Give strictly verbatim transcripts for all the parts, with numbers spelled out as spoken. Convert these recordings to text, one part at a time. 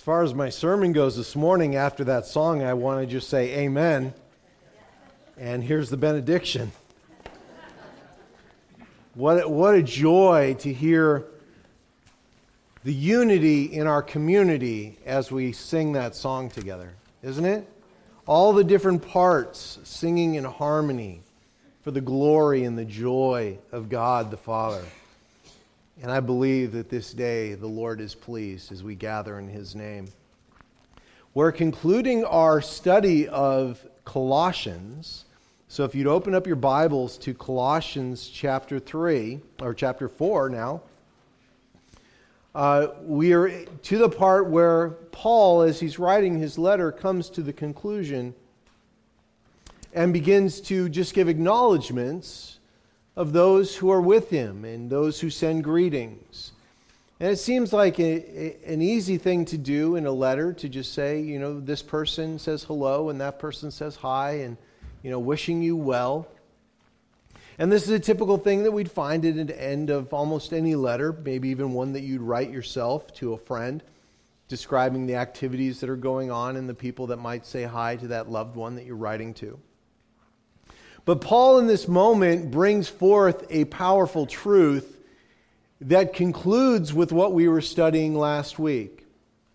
As far as my sermon goes this morning, after that song, I want to just say amen. And here's the benediction. What, what a joy to hear the unity in our community as we sing that song together, isn't it? All the different parts singing in harmony for the glory and the joy of God the Father. And I believe that this day the Lord is pleased as we gather in His name. We're concluding our study of Colossians. So if you'd open up your Bibles to Colossians chapter three, or chapter four now, uh, we are to the part where Paul, as he's writing his letter, comes to the conclusion and begins to just give acknowledgments of those who are with him and those who send greetings. And it seems like a, a, an easy thing to do in a letter to just say, you know, this person says hello and that person says hi and, you know, wishing you well. And this is a typical thing that we'd find at the end of almost any letter, maybe even one that you'd write yourself to a friend, describing the activities that are going on and the people that might say hi to that loved one that you're writing to. But Paul in this moment brings forth a powerful truth that concludes with what we were studying last week.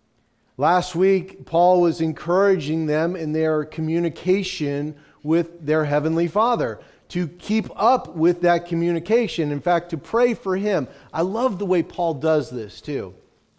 Last week, Paul was encouraging them in their communication with their Heavenly Father to keep up with that communication. In fact, to pray for Him. I love the way Paul does this too.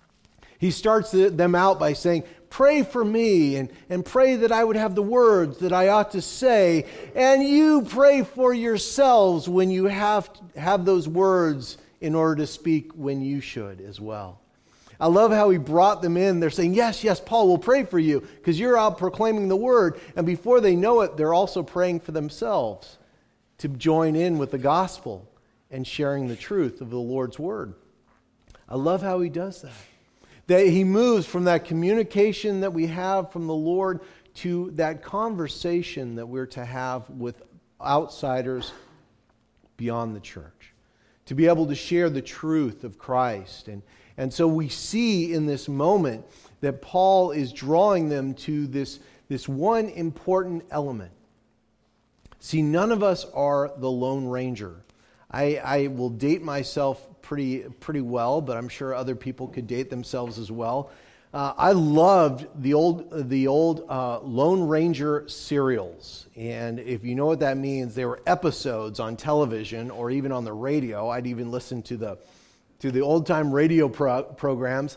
He starts them out by saying, pray for me and, and pray that I would have the words that I ought to say. And you pray for yourselves when you have, have those words in order to speak when you should as well. I love how he brought them in. They're saying, yes, yes, Paul, we'll pray for you because you're out proclaiming the word. And before they know it, they're also praying for themselves to join in with the gospel and sharing the truth of the Lord's word. I love how he does that. That he moves from that communication that we have from the Lord to that conversation that we're to have with outsiders beyond the church. To be able to share the truth of Christ. And, and so we see in this moment that Paul is drawing them to this, this one important element. See, none of us are the Lone Ranger. I, I will date myself pretty pretty well, but I'm sure other people could date themselves as well. Uh, I loved the old the old uh, Lone Ranger serials, and if you know what that means, they were episodes on television or even on the radio. I'd even listen to the to the old time radio pro- programs,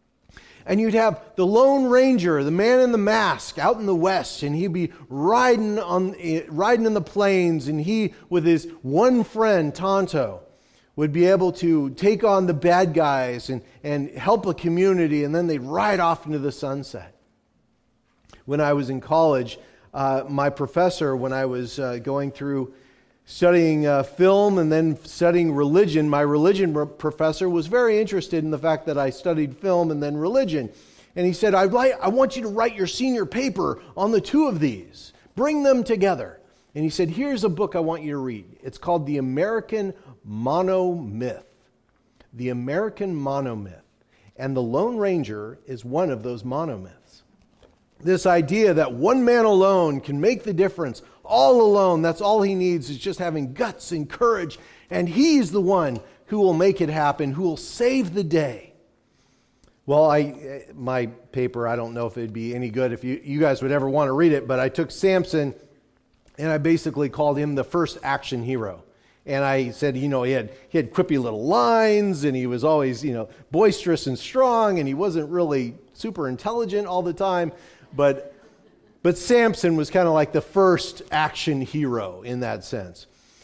and you'd have the Lone Ranger, the man in the mask, out in the west, and he'd be riding on riding in the plains, and he with his one friend Tonto would be able to take on the bad guys and, and help a community, and then they'd ride off into the sunset. When I was in college, uh, my professor, when I was uh, going through studying uh, film and then studying religion, my religion professor was very interested in the fact that I studied film and then religion. And he said, I'd like, I want you to write your senior paper on the two of these. Bring them together. And he said, here's a book I want you to read. It's called The American Monomyth. The American Monomyth. And the Lone Ranger is one of those monomyths. This idea that one man alone can make the difference, all alone, that's all he needs is just having guts and courage. And he's the one who will make it happen, who will save the day. Well, I my paper, I don't know if it'd be any good if you, you guys would ever want to read it, but I took Samson and I basically called him the first action hero. And I said, you know, he had he had quippy little lines, and he was always, you know, boisterous and strong, and he wasn't really super intelligent all the time. But but Samson was kind of like the first action hero in that sense.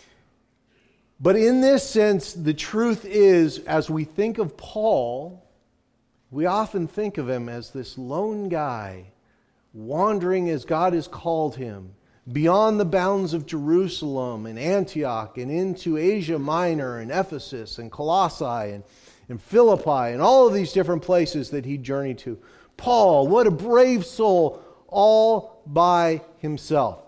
But in this sense, the truth is, as we think of Paul, we often think of him as this lone guy, wandering as God has called him, beyond the bounds of Jerusalem and Antioch and into Asia Minor and Ephesus and Colossae and, and Philippi and all of these different places that he journeyed to. Paul, what a brave soul, all by himself.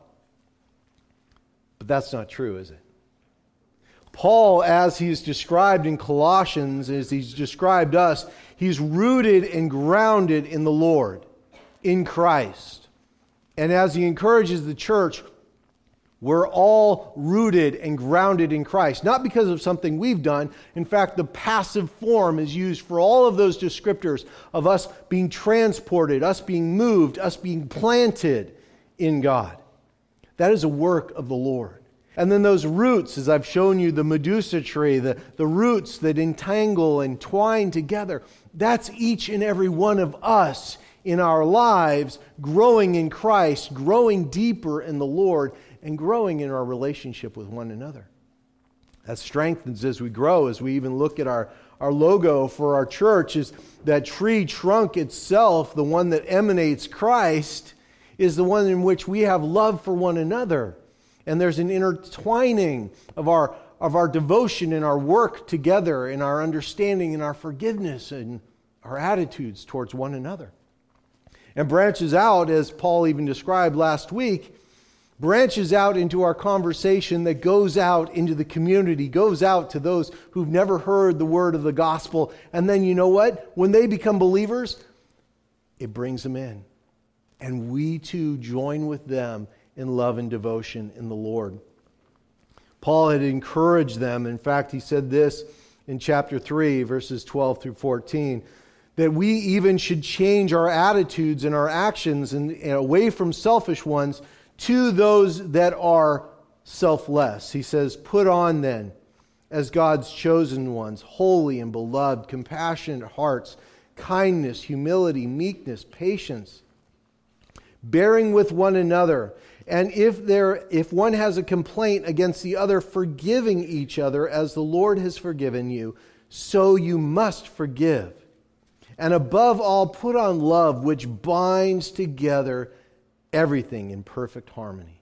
But that's not true, is it? Paul, as he's described in Colossians, as he's described us, He's rooted and grounded in the Lord, in Christ. And as he encourages the church, we're all rooted and grounded in Christ, not because of something we've done. In fact, the passive form is used for all of those descriptors of us being transported, us being moved, us being planted in God. That is a work of the Lord. And then those roots, as I've shown you, the Medusa tree, the, the roots that entangle and twine together, that's each and every one of us in our lives growing in Christ, growing deeper in the Lord, and growing in our relationship with one another. That strengthens as we grow. As we even look at our, our logo for our church, is that tree trunk itself, the one that emanates Christ, is the one in which we have love for one another. And there's an intertwining of our, of our devotion and our work together, and our understanding and our forgiveness and our attitudes towards one another. And branches out, as Paul even described last week, branches out into our conversation that goes out into the community, goes out to those who've never heard the word of the gospel. And then you know what? When they become believers, it brings them in. And we too join with them in love and devotion in the Lord. Paul had encouraged them. In fact, he said this in chapter three, verses twelve through fourteen, that we even should change our attitudes and our actions and, and away from selfish ones to those that are selfless. He says, put on then, as God's chosen ones, holy and beloved, compassionate hearts, kindness, humility, meekness, patience, bearing with one another. And if there, if one has a complaint against the other, forgiving each other as the Lord has forgiven you, so you must forgive. And above all, put on love, which binds together everything in perfect harmony.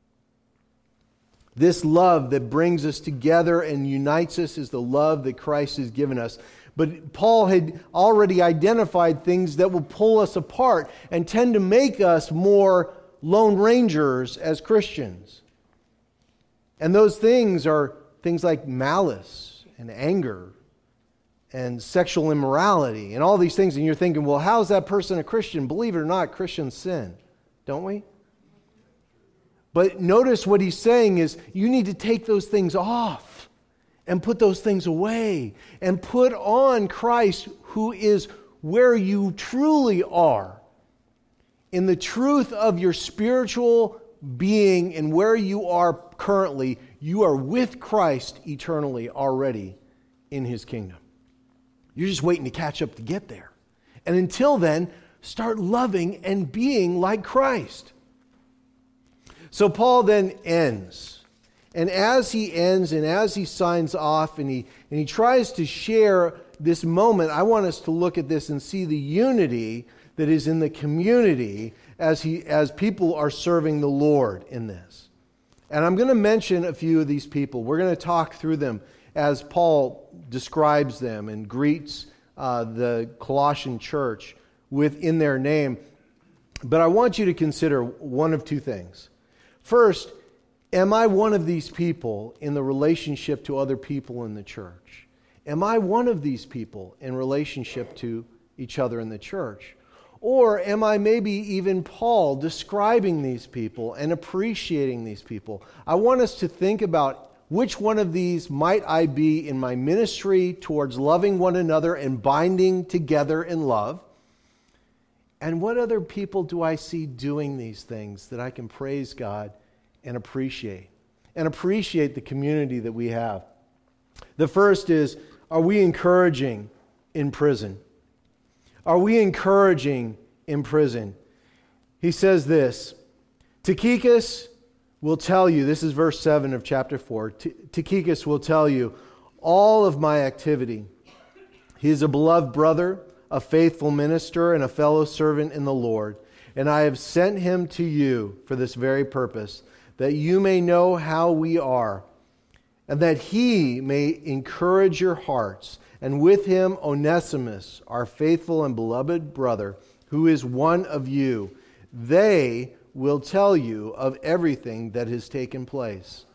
This love that brings us together and unites us is the love that Christ has given us. But Paul had already identified things that will pull us apart and tend to make us more lone rangers as Christians. And those things are things like malice and anger and sexual immorality and all these things. And you're thinking, well, how is that person a Christian? Believe it or not, Christians sin. Don't we? But notice what he's saying is you need to take those things off and put those things away and put on Christ, who is where you truly are. In the truth of your spiritual being and where you are currently, you are with Christ eternally already in his kingdom. You're just waiting to catch up to get there. And until then, start loving and being like Christ. So Paul then ends. And as he ends and as he signs off and he, and he tries to share this moment, I want us to look at this and see the unity that is in the community as he as people are serving the Lord in this. And I'm going to mention a few of these people. We're going to talk through them as Paul describes them and greets uh, the Colossian church within their name. But I want you to consider one of two things. First, am I one of these people in the relationship to other people in the church? Am I one of these people in relationship to each other in the church? Or am I maybe even Paul describing these people and appreciating these people? I want us to think about which one of these might I be in my ministry towards loving one another and binding together in love? And what other people do I see doing these things that I can praise God and appreciate? And appreciate the community that we have. The first is, are we encouraging in prison? Are we encouraging in prison? He says this, Tychicus will tell you, this is verse seven of chapter four, Tychicus will tell you all of my activity. He is a beloved brother, a faithful minister, and a fellow servant in the Lord. And I have sent him to you for this very purpose, that you may know how we are, and that he may encourage your hearts. And with him Onesimus, our faithful and beloved brother, who is one of you. They will tell you of everything that has taken place.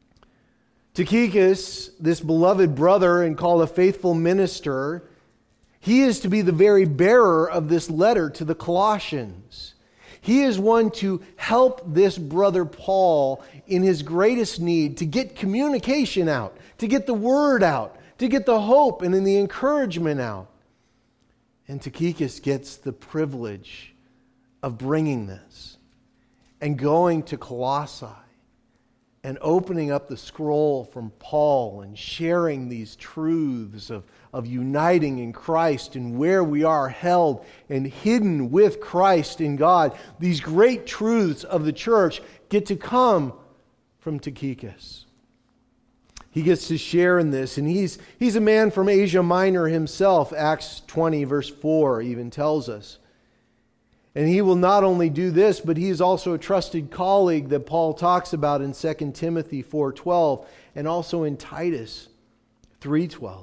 Tychicus, this beloved brother and called a faithful minister, He is to be the very bearer of this letter to the Colossians. He is one to help this brother Paul in his greatest need to get communication out, to get the word out, to get the hope and the encouragement out. And Tychicus gets the privilege of bringing this and going to Colossae and opening up the scroll from Paul and sharing these truths of, of uniting in Christ and where we are held and hidden with Christ in God. These great truths of the church get to come from Tychicus. He gets to share in this, and he's, he's a man from Asia Minor himself. Acts twenty verse four even tells us. And he will not only do this, but he is also a trusted colleague that Paul talks about in Second Timothy four twelve and also in Titus three twelve.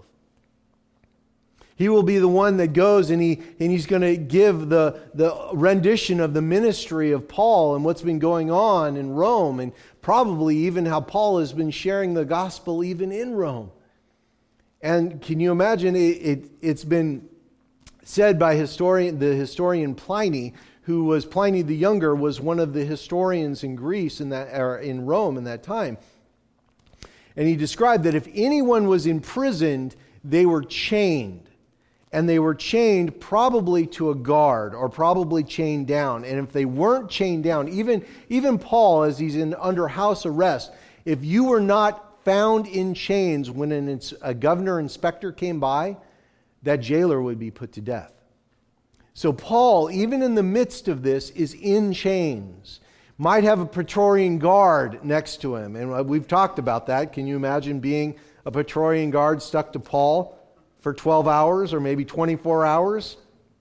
He will be the one that goes and he and he's going to give the, the rendition of the ministry of Paul and what's been going on in Rome, and probably even how Paul has been sharing the gospel even in Rome. And can you imagine, it, it, it's been said by historian, the historian Pliny, who was Pliny the Younger, was one of the historians in Greece in that or in Rome in that time. And he described that if anyone was imprisoned, they were chained. And they were chained probably to a guard or probably chained down. And if they weren't chained down, even, even Paul, as he's in under house arrest, if you were not found in chains when an, a governor inspector came by, that jailer would be put to death. So Paul, even in the midst of this, is in chains. Might have a Praetorian guard next to him. And we've talked about that. Can you imagine being a Praetorian guard stuck to Paul for twelve hours or maybe twenty-four hours?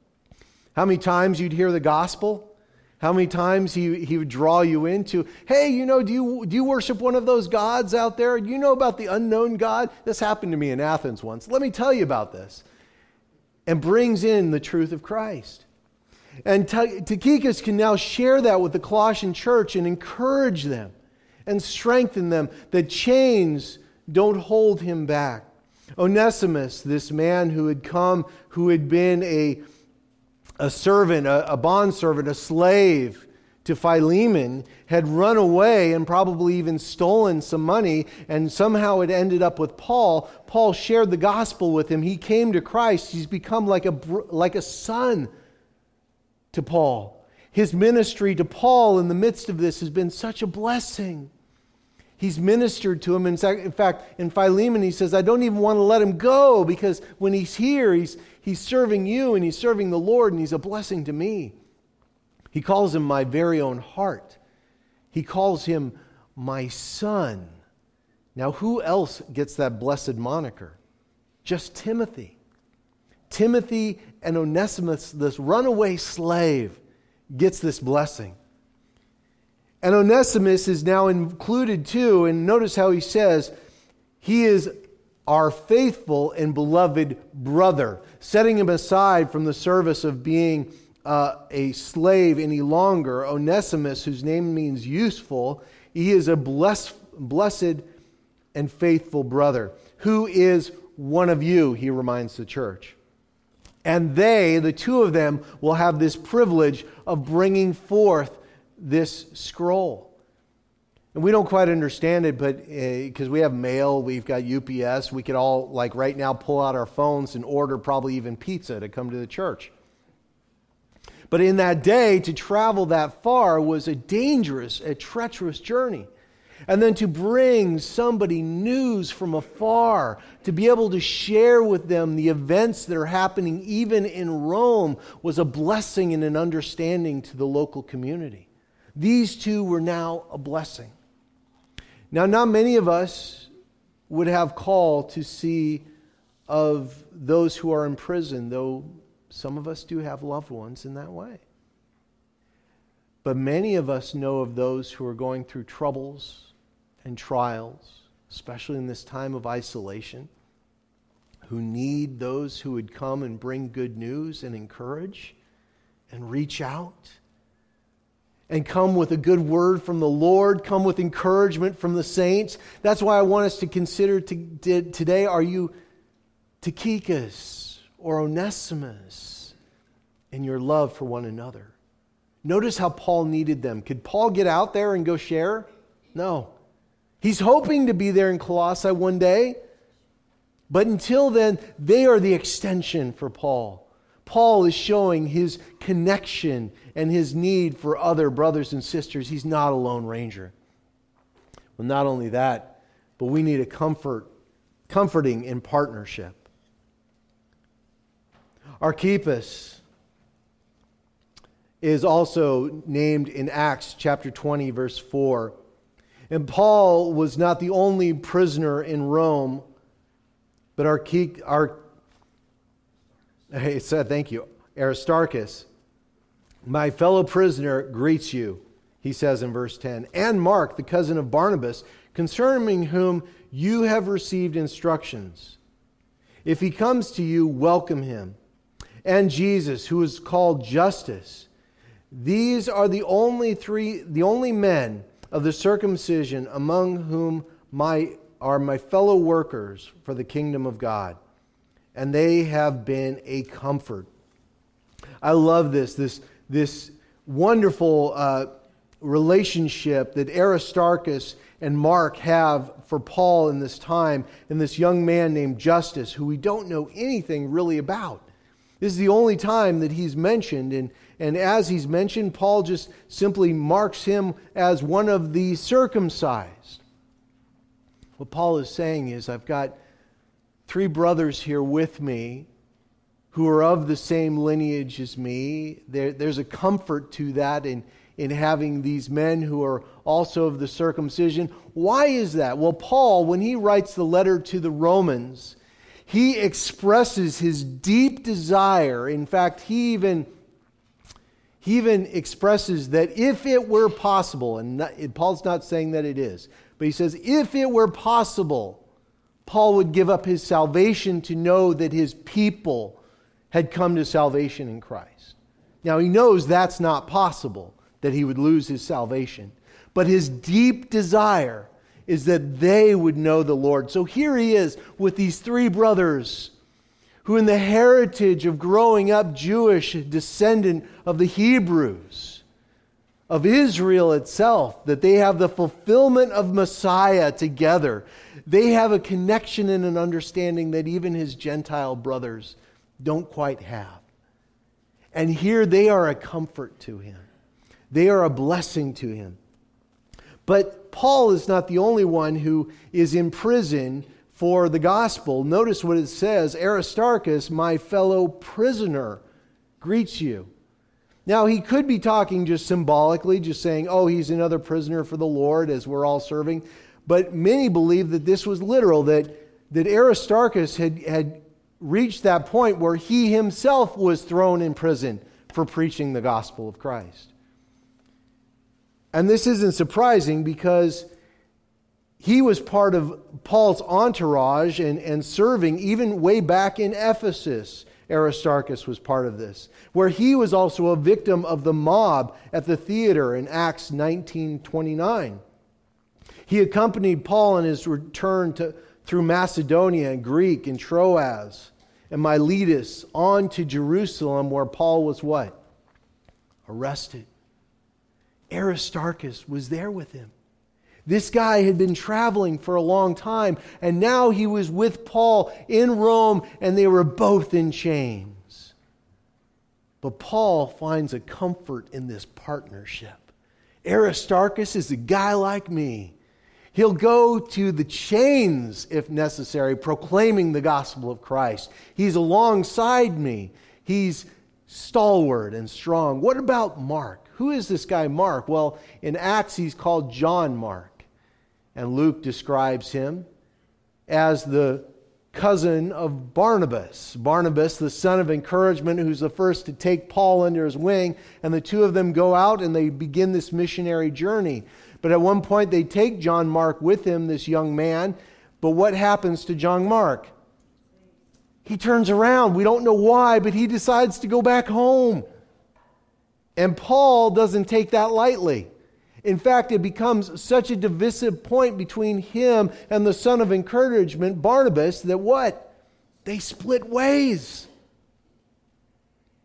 How many times you'd hear the gospel? How many times he, he would draw you into, hey, you know, do you, do you worship one of those gods out there? Do you know about the unknown God? This happened to me in Athens once. Let me tell you about this. And brings in the truth of Christ. And Tychicus can now share that with the Colossian church and encourage them and strengthen them that chains don't hold him back. Onesimus, this man who had come, who had been a, a servant, a, a bondservant, a slave to Philemon, had run away and probably even stolen some money, and somehow it ended up with Paul. Paul shared the gospel with him. He came to Christ. He's become like a, like a son to Paul. His ministry to Paul in the midst of this has been such a blessing. He's ministered to him. In fact, in Philemon, he says, I don't even want to let him go, because when he's here, he's, he's serving you and he's serving the Lord, and he's a blessing to me. He calls him my very own heart. He calls him my son. Now, who else gets that blessed moniker? Just Timothy. Timothy and Onesimus, this runaway slave, gets this blessing. And Onesimus is now included too, and notice how he says, he is our faithful and beloved brother, setting him aside from the service of being uh, a slave any longer. Onesimus, whose name means useful, he is a blessed, blessed and faithful brother, who is one of you, he reminds the church. And they, the two of them, will have this privilege of bringing forth this scroll. And we don't quite understand it, but because uh, we have mail, we've got U P S, we could all, like right now, pull out our phones and order probably even pizza to come to the church. But in that day, to travel that far was a dangerous, a treacherous journey. And then to bring somebody news from afar, to be able to share with them the events that are happening even in Rome, was a blessing and an understanding to the local community. These two were now a blessing. Now, not many of us would have call to see of those who are in prison, though some of us do have loved ones in that way. But many of us know of those who are going through troubles and trials, especially in this time of isolation, who need those who would come and bring good news and encourage and reach out and come with a good word from the Lord, come with encouragement from the saints. That's why I want us to consider to, to, today, are you Tychicus or Onesimus in your love for one another. Notice how Paul needed them. Could Paul get out there and go share? No. He's hoping to be there in Colossae one day, but until then, they are the extension for Paul. Paul is showing his connection and his need for other brothers and sisters. He's not a lone ranger. Well, not only that, but we need a comfort, comforting in partnership. Archippus is also named in Acts chapter twenty, verse four. And Paul was not the only prisoner in Rome, but Archippus, Ar, it said, thank you, Aristarchus, my fellow prisoner, greets you, he says in verse ten. And Mark, the cousin of Barnabas, concerning whom you have received instructions. If he comes to you, welcome him. And Jesus, who is called Justus. These are the only three, the only men of the circumcision among whom my are my fellow workers for the kingdom of God. And they have been a comfort. I love this, this, this wonderful uh, relationship that Aristarchus and Mark have for Paul in this time, and this young man named Justus, who we don't know anything really about. This is the only time that he's mentioned, and, and as he's mentioned, Paul just simply marks him as one of the circumcised. What Paul is saying is, I've got three brothers here with me who are of the same lineage as me. There, there's a comfort to that in, in having these men who are also of the circumcision. Why is that? Well, Paul, when he writes the letter to the Romans, he expresses his deep desire. In fact, he even, he even expresses that if it were possible, and not, Paul's not saying that it is, but he says, if it were possible, Paul would give up his salvation to know that his people had come to salvation in Christ. Now, he knows that's not possible, that he would lose his salvation. But his deep desire is that they would know the Lord. So here he is with these three brothers who, in the heritage of growing up Jewish, descendant of the Hebrews, of Israel itself, that they have the fulfillment of Messiah together. They have a connection and an understanding that even his Gentile brothers don't quite have. And here they are a comfort to him. They are a blessing to him. But Paul is not the only one who is in prison for the gospel. Notice what it says, Aristarchus, my fellow prisoner, greets you. Now, he could be talking just symbolically, just saying, oh, he's another prisoner for the Lord as we're all serving. But many believe that this was literal, that, that Aristarchus had, had reached that point where he himself was thrown in prison for preaching the gospel of Christ. And this isn't surprising because he was part of Paul's entourage and, and serving even way back in Ephesus. Aristarchus was part of this, where he was also a victim of the mob at the theater in Acts nineteen twenty-nine. He accompanied Paul on his return to, through Macedonia and Greek and Troas and Miletus on to Jerusalem, where Paul was what? Arrested. Aristarchus was there with him. This guy had been traveling for a long time, and now he was with Paul in Rome, and they were both in chains. But Paul finds a comfort in this partnership. Aristarchus is a guy like me. He'll go to the chains, if necessary, proclaiming the gospel of Christ. He's alongside me. He's stalwart and strong. What about Mark? Who is this guy Mark? Well, in Acts he's called John Mark. And Luke describes him as the cousin of Barnabas. Barnabas, the son of encouragement, who's the first to take Paul under his wing. And the two of them go out and they begin this missionary journey. But at one point they take John Mark with him, this young man. But what happens to John Mark? He turns around. We don't know why, but he decides to go back home. And Paul doesn't take that lightly. In fact, it becomes such a divisive point between him and the son of encouragement, Barnabas, that what? They split ways.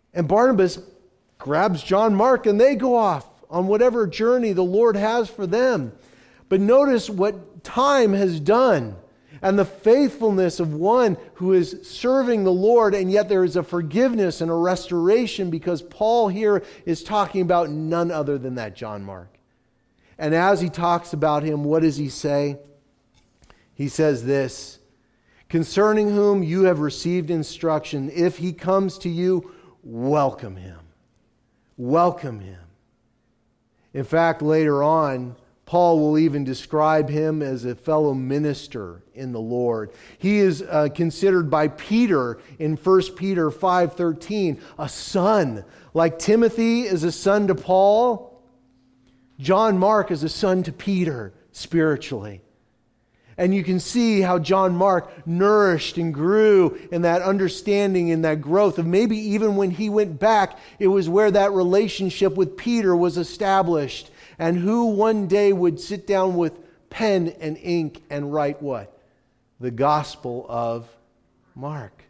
And Barnabas grabs John Mark and they go off on whatever journey the Lord has for them. But notice what time has done and the faithfulness of one who is serving the Lord, and yet there is a forgiveness and a restoration, because Paul here is talking about none other than that John Mark. And as he talks about him, what does he say? He says this: concerning whom you have received instruction, if he comes to you, welcome him. Welcome him. In fact, later on, Paul will even describe him as a fellow minister in the Lord. He is uh, considered by Peter in First Peter five thirteen a son. Like Timothy is a son to Paul, John Mark is a son to Peter spiritually. And you can see how John Mark nourished and grew in that understanding and that growth of maybe even when he went back, it was where that relationship with Peter was established. And who one day would sit down with pen and ink and write what? The Gospel of Mark.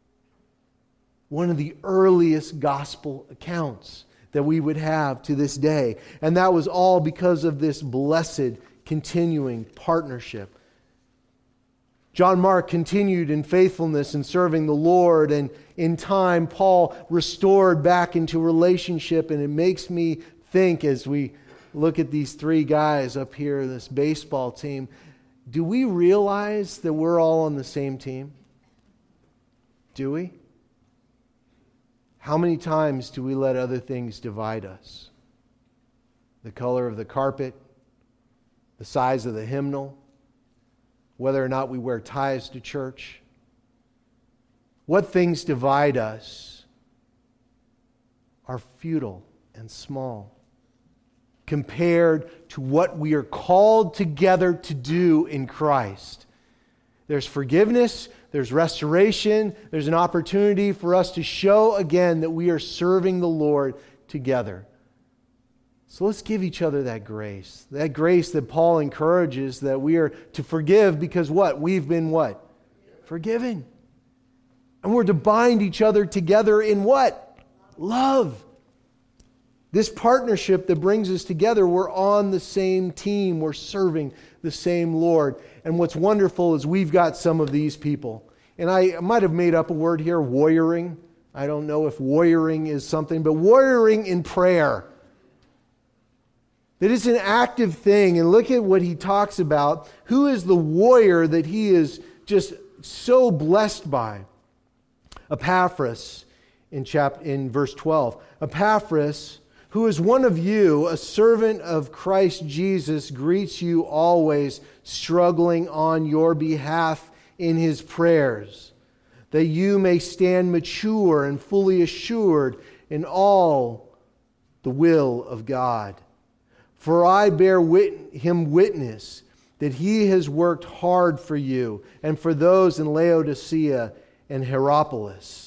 One of the earliest gospel accounts that we would have to this day. And that was all because of this blessed continuing partnership. John Mark continued in faithfulness and serving the Lord, and in time Paul restored back into relationship. And it makes me think, as we look at these three guys up here, this baseball team, do we realize that we're all on the same team? Do we? How many times do we let other things divide us? The color of the carpet, the size of the hymnal, whether or not we wear ties to church. What things divide us are futile and small compared to what we are called together to do in Christ. There's forgiveness, there's restoration, there's an opportunity for us to show again that we are serving the Lord together. So let's give each other that grace. That grace that Paul encourages, that we are to forgive because what? We've been what? Forgiven. And we're to bind each other together in what? Love. This partnership that brings us together, we're on the same team. We're serving the same Lord. And what's wonderful is we've got some of these people. And I might have made up a word here, warrioring. I don't know if warrioring is something, but warrioring in prayer. That is an active thing. And look at what he talks about. Who is the warrior that he is just so blessed by? Epaphras in, chap- in verse twelve. Epaphras, who is one of you, a servant of Christ Jesus, greets you always, struggling on your behalf in his prayers, that you may stand mature and fully assured in all the will of God. For I bear wit- him witness that he has worked hard for you and for those in Laodicea and Hierapolis.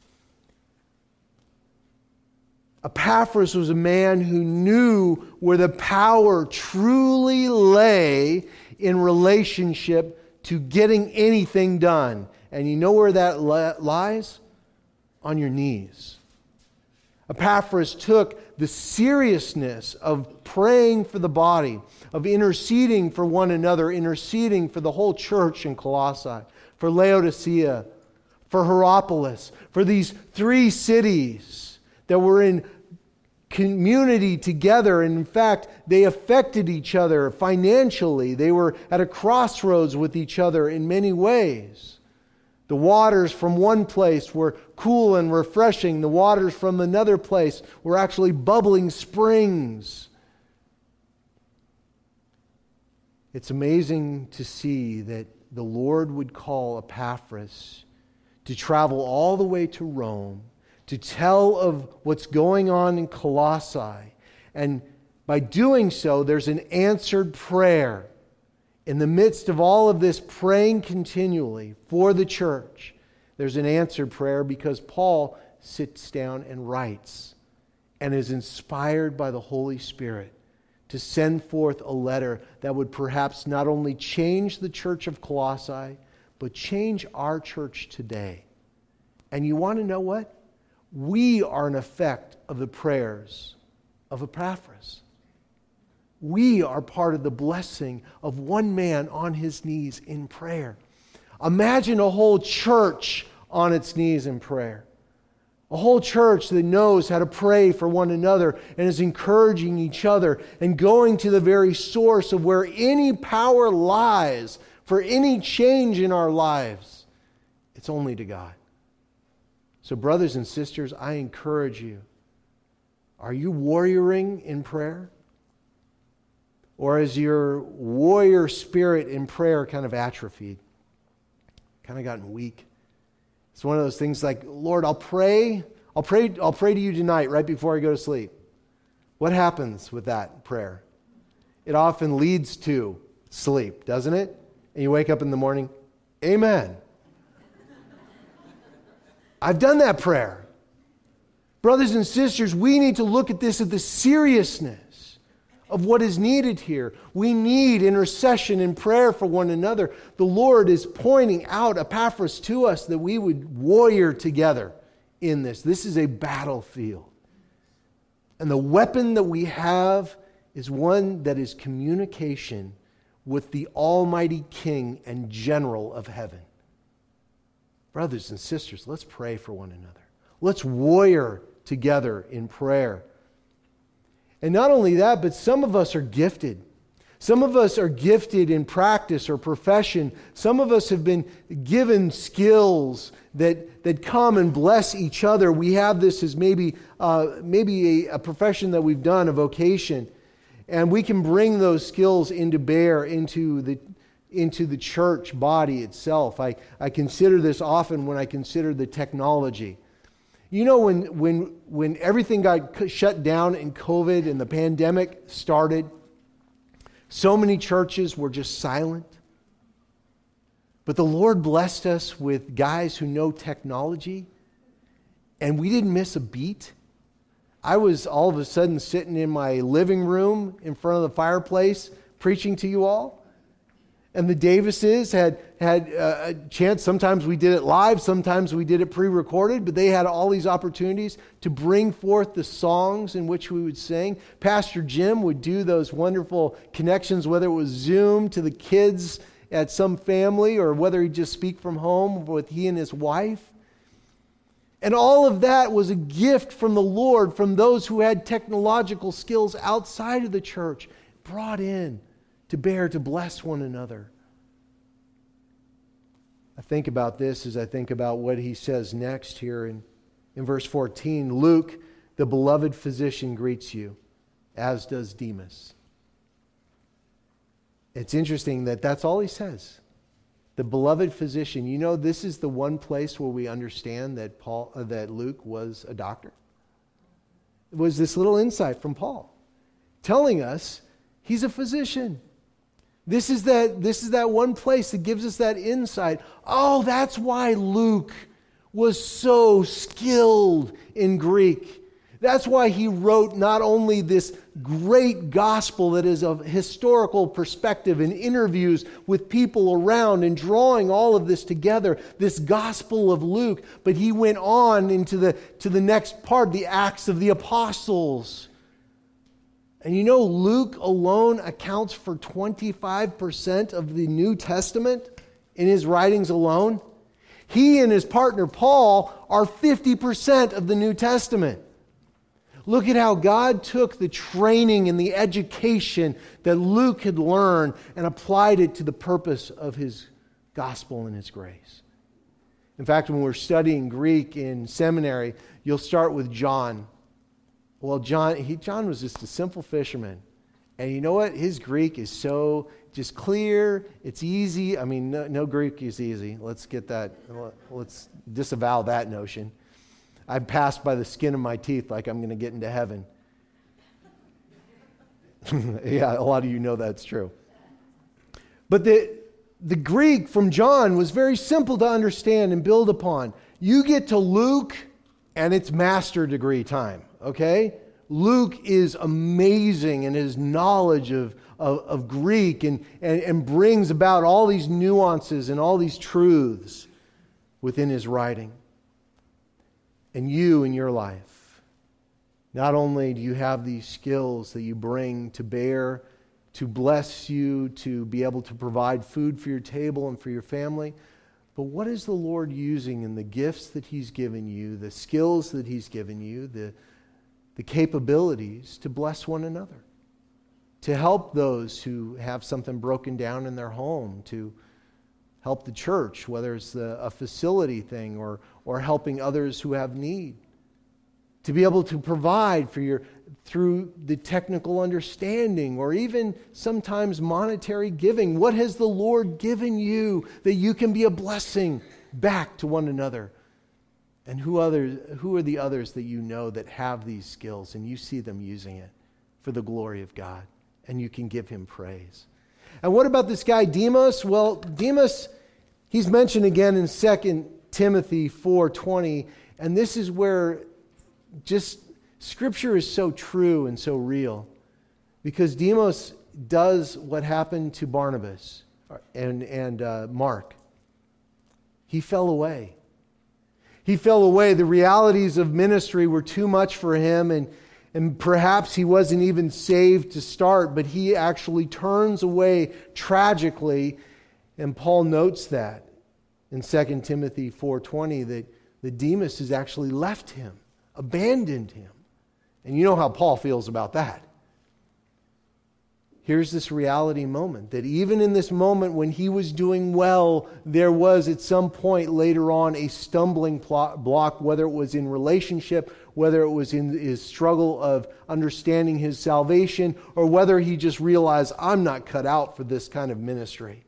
Epaphras was a man who knew where the power truly lay in relationship to getting anything done. And you know where that lies? On your knees. Epaphras took the seriousness of praying for the body, of interceding for one another, interceding for the whole church in Colossae, for Laodicea, for Hierapolis, for these three cities that were in community together. And in fact, they affected each other financially. They were at a crossroads with each other in many ways. The waters from one place were cool and refreshing. The waters from another place were actually bubbling springs. It's amazing to see that the Lord would call Epaphras to travel all the way to Rome to tell of what's going on in Colossae. And by doing so, there's an answered prayer. In the midst of all of this praying continually for the church, there's an answered prayer because Paul sits down and writes and is inspired by the Holy Spirit to send forth a letter that would perhaps not only change the church of Colossae, but change our church today. And you want to know what? We are an effect of the prayers of Epaphras. We are part of the blessing of one man on his knees in prayer. Imagine a whole church on its knees in prayer. A whole church that knows how to pray for one another and is encouraging each other and going to the very source of where any power lies for any change in our lives. It's only to God. So brothers and sisters, I encourage you. Are you warrioring in prayer? Or is your warrior spirit in prayer kind of atrophied? Kind of gotten weak? It's one of those things like, Lord, I'll pray, I'll pray, I'll pray to you tonight right before I go to sleep. What happens with that prayer? It often leads to sleep, doesn't it? And you wake up in the morning, amen. I've done that prayer. Brothers and sisters, we need to look at this at the seriousness of what is needed here. We need intercession and prayer for one another. The Lord is pointing out Epaphras to us that we would warrior together in this. This is a battlefield. And the weapon that we have is one that is communication with the Almighty King and General of heaven. Brothers and sisters, let's pray for one another. Let's warrior together in prayer. And not only that, but some of us are gifted. Some of us are gifted in practice or profession. Some of us have been given skills that, that come and bless each other. We have this as maybe, uh, maybe a, a profession that we've done, a vocation. And we can bring those skills into bear into the, into the church body itself. I, I consider this often when I consider the technology. You know, when, when, when everything got shut down in COVID and the pandemic started, so many churches were just silent. But the Lord blessed us with guys who know technology, and we didn't miss a beat. I was all of a sudden sitting in my living room in front of the fireplace preaching to you all. And the Davises had, had uh, a chance. Sometimes we did it live, sometimes we did it pre-recorded, but they had all these opportunities to bring forth the songs in which we would sing. Pastor Jim would do those wonderful connections, whether it was Zoom to the kids at some family or whether he'd just speak from home with he and his wife. And all of that was a gift from the Lord, from those who had technological skills outside of the church, brought in to bear to bless one another. I think about this as I think about what he says next here in, in verse fourteen. Luke, the beloved physician, greets you, as does Demas. It's interesting that that's all he says. The beloved physician. You know, this is the one place where we understand that Paul, uh, that Luke was a doctor. It was this little insight from Paul, telling us he's a physician. This is that, this is that one place that gives us that insight. Oh, that's why Luke was so skilled in Greek. That's why he wrote not only this great gospel that is of historical perspective and interviews with people around and drawing all of this together, this gospel of Luke, but he went on into the, to the next part, the Acts of the Apostles. And you know, Luke alone accounts for twenty-five percent of the New Testament in his writings alone. He and his partner Paul are fifty percent of the New Testament. Look at how God took the training and the education that Luke had learned and applied it to the purpose of his gospel and his grace. In fact, when we're studying Greek in seminary, you'll start with John. Well, John, he, John was just a simple fisherman. And you know what? His Greek is so just clear. It's easy. I mean, no, no Greek is easy. Let's get that. Let's disavow that notion. I passed by the skin of my teeth like I'm going to get into heaven. Yeah, a lot of you know that's true. But the, the Greek from John was very simple to understand and build upon. You get to Luke, and it's master degree time. Okay? Luke is amazing in his knowledge of, of, of Greek and, and, and brings about all these nuances and all these truths within his writing. And you in your life, not only do you have these skills that you bring to bear to bless you, to be able to provide food for your table and for your family, but what is the Lord using in the gifts that He's given you, the skills that He's given you, the, the capabilities to bless one another, to help those who have something broken down in their home, to help the church, whether it's the, a facility thing or, or helping others who have need, to be able to provide for your through the technical understanding or even sometimes monetary giving. What has the Lord given you that you can be a blessing back to one another? And who others, who are the others that you know that have these skills and you see them using it for the glory of God and you can give Him praise? And what about this guy Demas? Well, Demas, he's mentioned again in Second Timothy four twenty, and this is where just Scripture is so true and so real, because Demas does what happened to Barnabas and, and uh, Mark. He fell away. He fell away. The realities of ministry were too much for him, and, and perhaps he wasn't even saved to start, but he actually turns away tragically, and Paul notes that in Second Timothy four twenty that, that Demas has actually left him, abandoned him. And you know how Paul feels about that. Here's this reality moment that even in this moment when he was doing well, there was at some point later on a stumbling block, whether it was in relationship, whether it was in his struggle of understanding his salvation, or whether he just realized, I'm not cut out for this kind of ministry.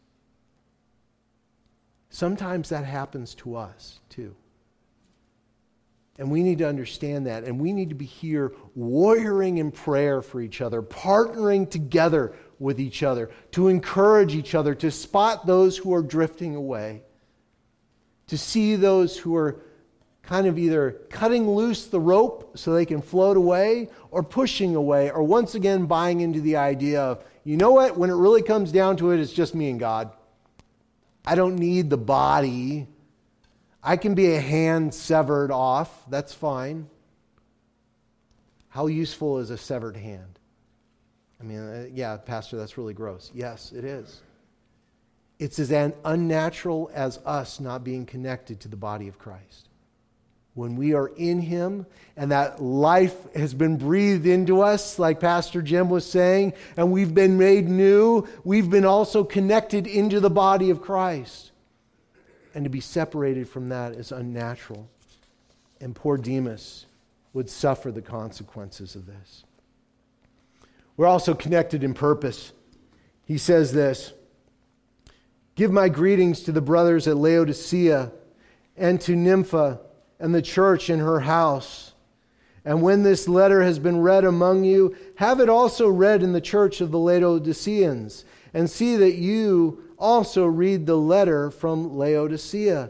Sometimes that happens to us too. And we need to understand that. And we need to be here warrioring in prayer for each other, partnering together with each other, to encourage each other, to spot those who are drifting away, to see those who are kind of either cutting loose the rope so they can float away, or pushing away, or once again buying into the idea of, you know what, when it really comes down to it, it's just me and God. I don't need the body. I can be a hand severed off. That's fine. How useful is a severed hand? I mean, uh, yeah, Pastor, that's really gross. Yes, it is. It's as unnatural as us not being connected to the body of Christ. When we are in Him and that life has been breathed into us, like Pastor Jim was saying, and we've been made new, we've been also connected into the body of Christ. And to be separated from that is unnatural. And poor Demas would suffer the consequences of this. We're also connected in purpose. He says this, give my greetings to the brothers at Laodicea and to Nympha and the church in her house. And when this letter has been read among you, have it also read in the church of the Laodiceans, and see that you also read the letter from Laodicea.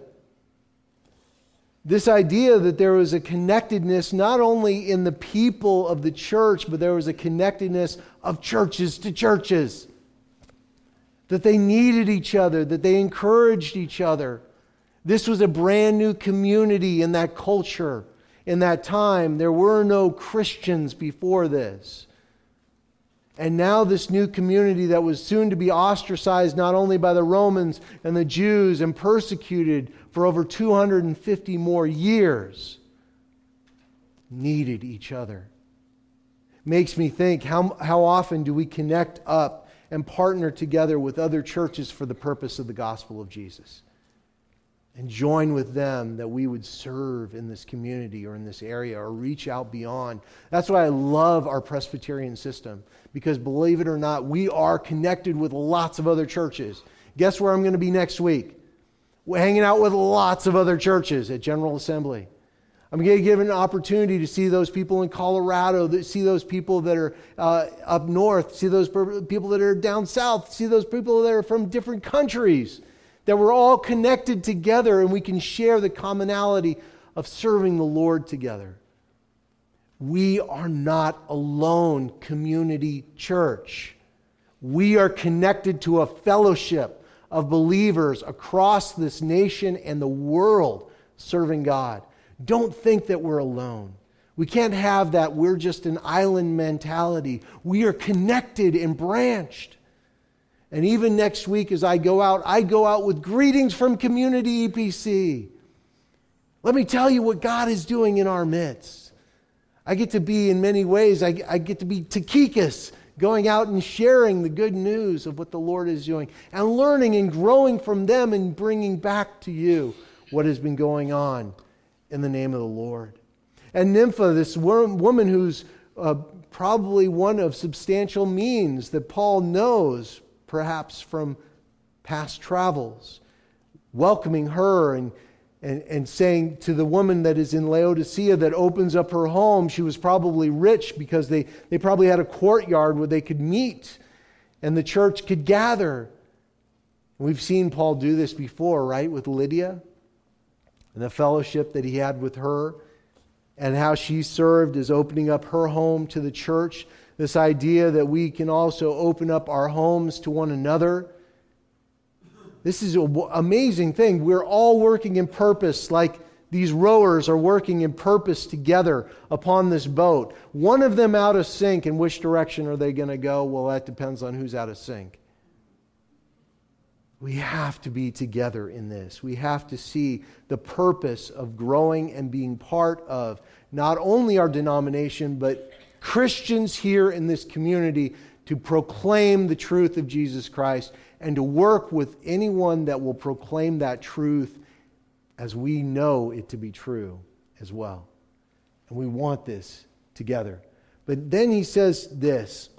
This idea that there was a connectedness not only in the people of the church, but there was a connectedness of churches to churches. That they needed each other, that they encouraged each other. This was a brand new community in that culture. In that time, there were no Christians before this. And now this new community that was soon to be ostracized not only by the Romans and the Jews and persecuted for over two hundred fifty more years, needed each other. Makes me think, how, how often do we connect up and partner together with other churches for the purpose of the gospel of Jesus? And join with them that we would serve in this community or in this area or reach out beyond. That's why I love our Presbyterian system. Because believe it or not, we are connected with lots of other churches. Guess where I'm going to be next week? We're hanging out with lots of other churches at General Assembly. I'm going to give an opportunity to see those people in Colorado, see those people that are uh, up north, see those people that are down south, see those people that are from different countries. That we're all connected together and we can share the commonality of serving the Lord together. We are not a lone community church. We are connected to a fellowship of believers across this nation and the world serving God, Don't think that we're alone. We can't have that we're just an island mentality. We are connected and branched. And even next week as I go out, I go out with greetings from Community E P C. Let me tell you what God is doing in our midst. I get to be, in many ways, I, I get to be Tychicus, going out and sharing the good news of what the Lord is doing and learning and growing from them and bringing back to you what has been going on in the name of the Lord. And Nympha, this woman who's uh, probably one of substantial means that Paul knows, perhaps from past travels, welcoming her and And, and saying to the woman that is in Laodicea that opens up her home, she was probably rich because they, they probably had a courtyard where they could meet and the church could gather. We've seen Paul do this before, right, with Lydia and the fellowship that he had with her and how she served as opening up her home to the church. This idea that we can also open up our homes to one another. This is an amazing thing. We're all working in purpose, like these rowers are working in purpose together upon this boat. One of them out of sync, in which direction are they going to go? Well, that depends on who's out of sync. We have to be together in this. We have to see the purpose of growing and being part of not only our denomination, but Christians here in this community to proclaim the truth of Jesus Christ and to work with anyone that will proclaim that truth as we know it to be true as well. And we want this together. But then he says this: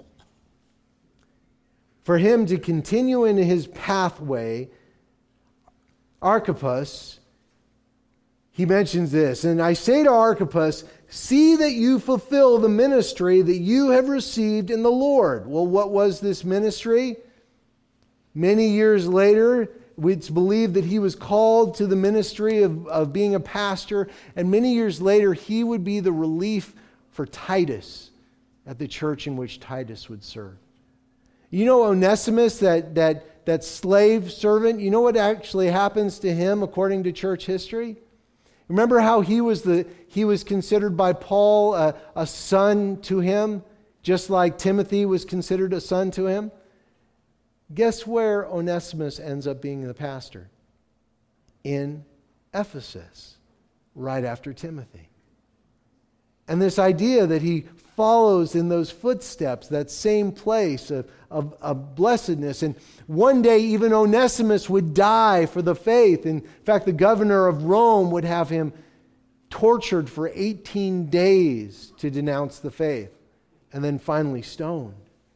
for him to continue in his pathway, Archippus, he mentions this, and I say to Archippus, see that you fulfill the ministry that you have received in the Lord. Well, what was this ministry? Many years later, it's believed that he was called to the ministry of, of being a pastor, and many years later, he would be the relief for Titus at the church in which Titus would serve. You know Onesimus, that, that, that slave servant, you know what actually happens to him according to church history? Remember how he was the he was considered by Paul a, a son to him, just like Timothy was considered a son to him? Guess where Onesimus ends up being the pastor? In Ephesus, right after Timothy. And this idea that he follows in those footsteps, that same place of, of, of blessedness. And one day even Onesimus would die for the faith. In fact, the governor of Rome would have him tortured for eighteen days to denounce the faith, and then finally stoned.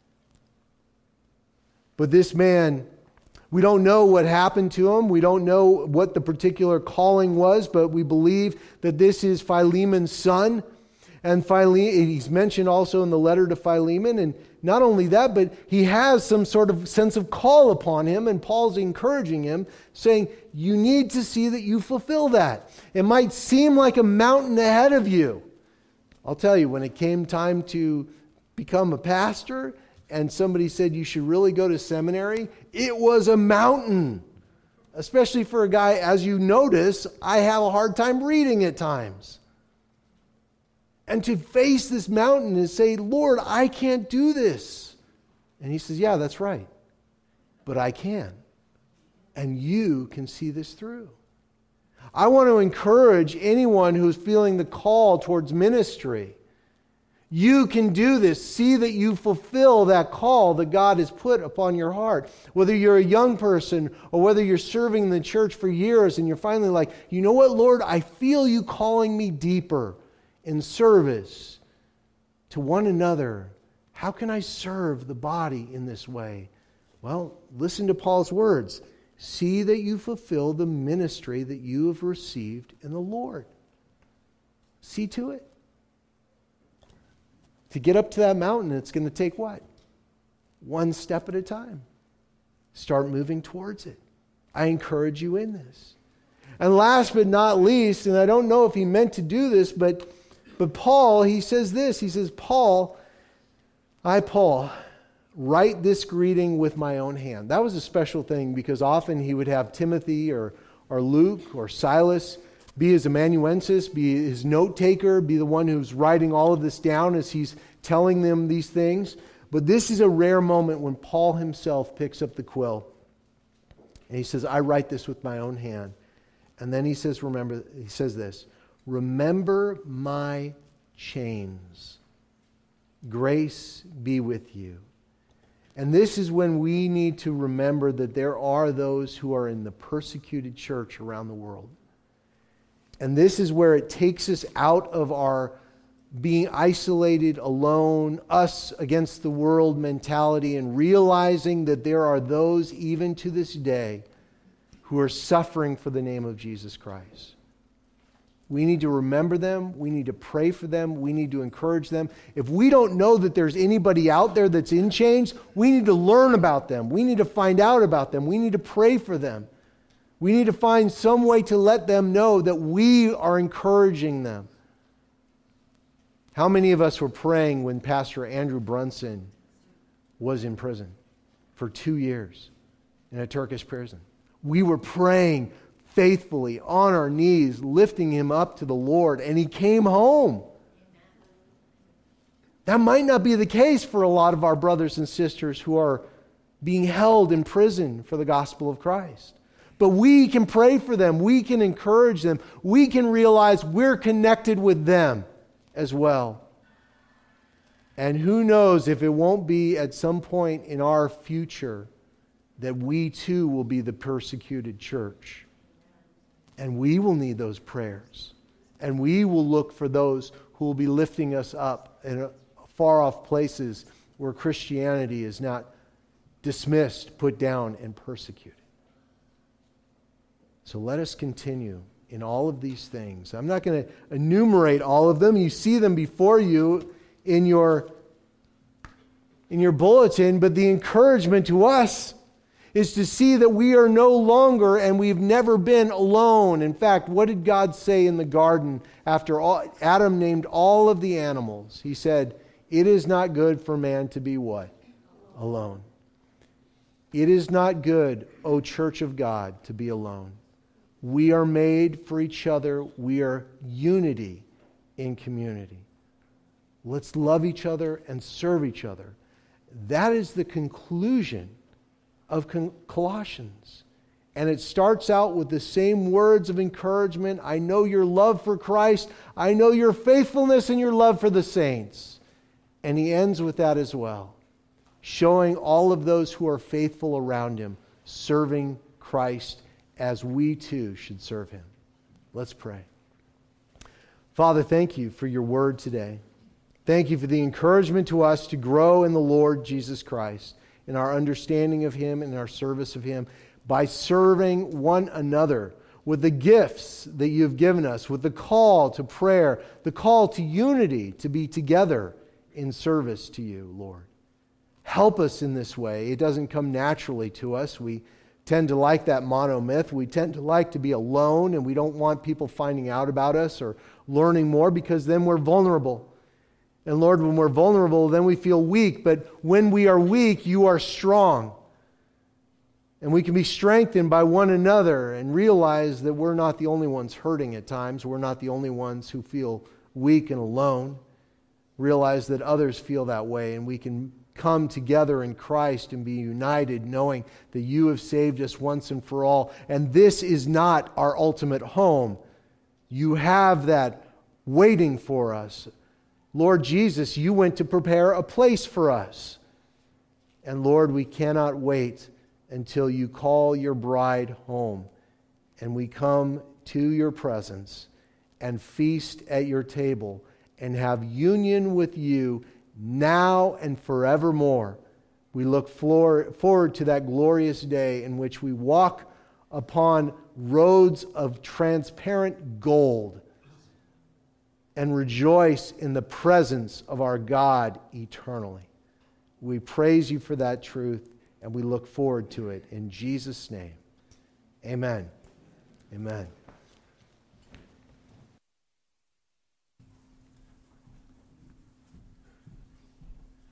But this man, we don't know what happened to him. We don't know what the particular calling was, but we believe that this is Philemon's son. And Philemon, he's mentioned also in the letter to Philemon. And not only that, but he has some sort of sense of call upon him. And Paul's encouraging him, saying, you need to see that you fulfill that. It might seem like a mountain ahead of you. I'll tell you, when it came time to become a pastor, and somebody said you should really go to seminary, it was a mountain. Especially for a guy, as you notice, I have a hard time reading at times. And to face this mountain and say, Lord, I can't do this. And he says, yeah, that's right. But I can. And you can see this through. I want to encourage anyone who's feeling the call towards ministry. You can do this. See that you fulfill that call that God has put upon your heart. Whether you're a young person or whether you're serving in the church for years and you're finally like, you know what, Lord, I feel you calling me deeper in service to one another. How can I serve the body in this way? Well, listen to Paul's words. See that you fulfill the ministry that you have received in the Lord. See to it. To get up to that mountain, it's going to take what? One step at a time. Start moving towards it. I encourage you in this. And last but not least, and I don't know if he meant to do this, but, but Paul, he says this. He says, Paul, I, Paul, write this greeting with my own hand. That was a special thing because often he would have Timothy or, or Luke or Silas be his amanuensis, be his note taker, be the one who's writing all of this down as he's telling them these things. But this is a rare moment when Paul himself picks up the quill and he says, I write this with my own hand. And then he says, remember, he says this, remember my chains. Grace be with you. And this is when we need to remember that there are those who are in the persecuted church around the world. And this is where it takes us out of our being isolated, alone, us against the world mentality, and realizing that there are those even to this day who are suffering for the name of Jesus Christ. We need to remember them. We need to pray for them. We need to encourage them. If we don't know that there's anybody out there that's in chains, we need to learn about them. We need to find out about them. We need to pray for them. We need to find some way to let them know that we are encouraging them. How many of us were praying when Pastor Andrew Brunson was in prison for two years in a Turkish prison? We were praying faithfully on our knees, lifting him up to the Lord, and he came home. That might not be the case for a lot of our brothers and sisters who are being held in prison for the gospel of Christ. But we can pray for them. We can encourage them. We can realize we're connected with them as well. And who knows if it won't be at some point in our future that we too will be the persecuted church. And we will need those prayers. And we will look for those who will be lifting us up in far off places where Christianity is not dismissed, put down, and persecuted. So let us continue in all of these things. I'm not going to enumerate all of them. You see them before you in your, in your bulletin, but the encouragement to us is to see that we are no longer and we've never been alone. In fact, what did God say in the garden after all, Adam named all of the animals? He said, it is not good for man to be what? Alone. It is not good, O church of God, to be alone. We are made for each other. We are unity in community. Let's love each other and serve each other. That is the conclusion of Colossians. And it starts out with the same words of encouragement. I know your love for Christ. I know your faithfulness and your love for the saints. And he ends with that as well, showing all of those who are faithful around him, serving Christ as we too should serve him. Let's pray. Father, thank you for your word today. Thank you for the encouragement to us to grow in the Lord Jesus Christ, in our understanding of him and our service of him, by serving one another with the gifts that you have given us, with the call to prayer, the call to unity, to be together in service to you, Lord. Help us in this way. It doesn't come naturally to us. We tend to like that monomyth. We tend to like to be alone, and we don't want people finding out about us or learning more, because then we're vulnerable. And Lord, when we're vulnerable, then we feel weak. But when we are weak, you are strong. And we can be strengthened by one another and realize that we're not the only ones hurting at times. We're not the only ones who feel weak and alone. Realize that others feel that way, and we can come together in Christ and be united, knowing that you have saved us once and for all. And this is not our ultimate home. You have that waiting for us. Lord Jesus, you went to prepare a place for us. And Lord, we cannot wait until you call your bride home and we come to your presence and feast at your table and have union with you now and forevermore. We look forward to that glorious day in which we walk upon roads of transparent gold and rejoice in the presence of our God eternally. We praise you for that truth, and we look forward to it. In Jesus' name, amen. Amen.